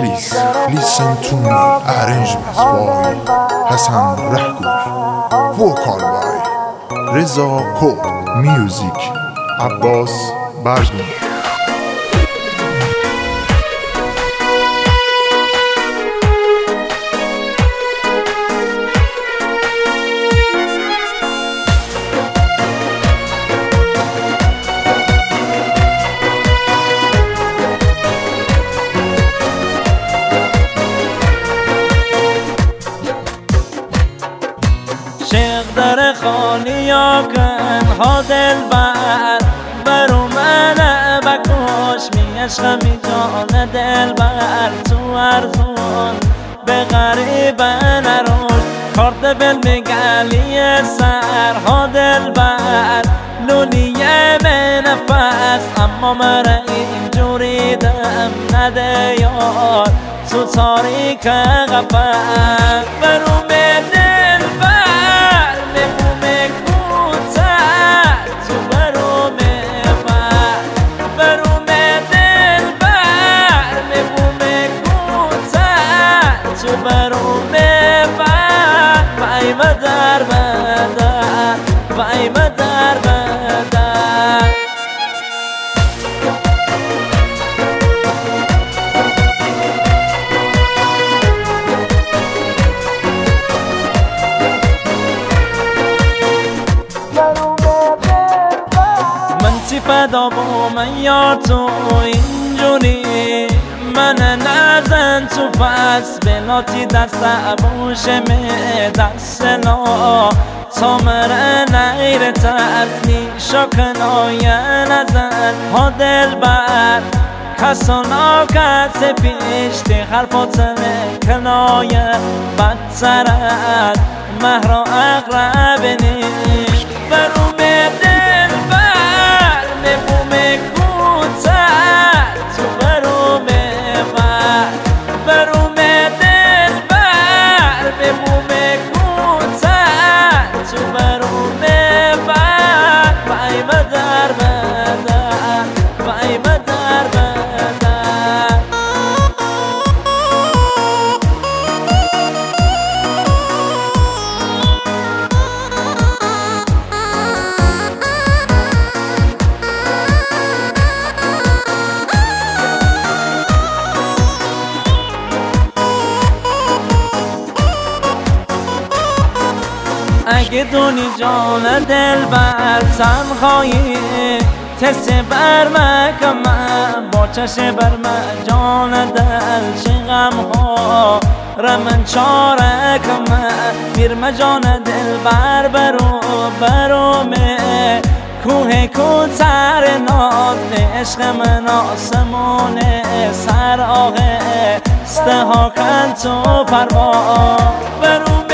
Please listen to me. Arrangements by Hassan Rahgour. Vocal by Reza Kod. Music Abbas Barduni. شیخ در خانیاکن ها دلبر برو منه بکش می عشق می جان دلبر تو ارزون به غریبه نروش کارد بل میگلی سر ها دلبر لولیه به نفس اما مره اینجوری دم نده یار تو تاریک غفر برو در بدر وای در بدر من تی فدا با من یار تو اینجوری من نزن تو پس بلاتی دست عبوش می دست نا تا مره نیر تفنی شکنایه نزن ها دل بر کسانا کس پیشتی خلفات کنایه بدترد مهرا اقرب نیش برو می دل بر می کوتر تو برو می برو می دل بر به بوم کوتر تو برو می بر وای در بدر وای در بدر اگه دونی جان دل بر تنهایی تست بر مکم با چشم بر جان دل چه غم ها رمن چاره کم بیرم جان دل بر برو می کوه کوتر ناز عشق من آسمون سر آغه سته ها کن تو پروا برو